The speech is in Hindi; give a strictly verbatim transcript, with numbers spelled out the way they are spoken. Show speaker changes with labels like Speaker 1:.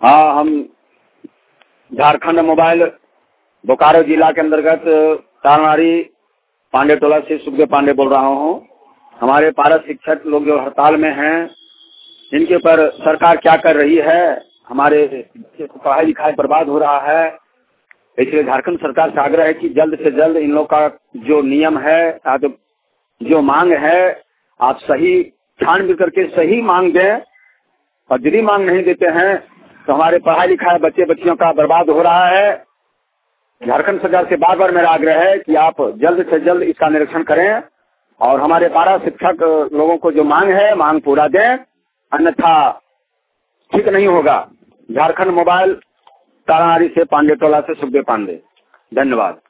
Speaker 1: हाँ, हम झारखंड मोबाइल बोकारो जिला के अंतर्गत तालमारी पांडे टोला से सुखदेव पांडे बोल रहा हूँ। हमारे पारा शिक्षक लोग जो हड़ताल में हैं, इनके ऊपर सरकार क्या कर रही है। हमारे बच्चे को पढ़ाई लिखाई बर्बाद हो रहा है। इसलिए झारखंड सरकार से आग्रह है कि जल्द से जल्द इन लोग का जो नियम है, जो मांग है, आप सही छानबीन करके सही मांग दें। और यदि मांग नहीं देते हैं तो हमारे पढ़ाई लिखाई बच्चे बच्चियों का बर्बाद हो रहा है। झारखंड सरकार से बार बार मेरा आग्रह है कि आप जल्द से जल्द इसका निरीक्षण करें और हमारे पारा शिक्षक लोगों को जो मांग है मांग पूरा दें, अन्यथा ठीक नहीं होगा। झारखंड मोबाइल ताराहारी से पांडे टोला से सुखदेव पांडे। धन्यवाद।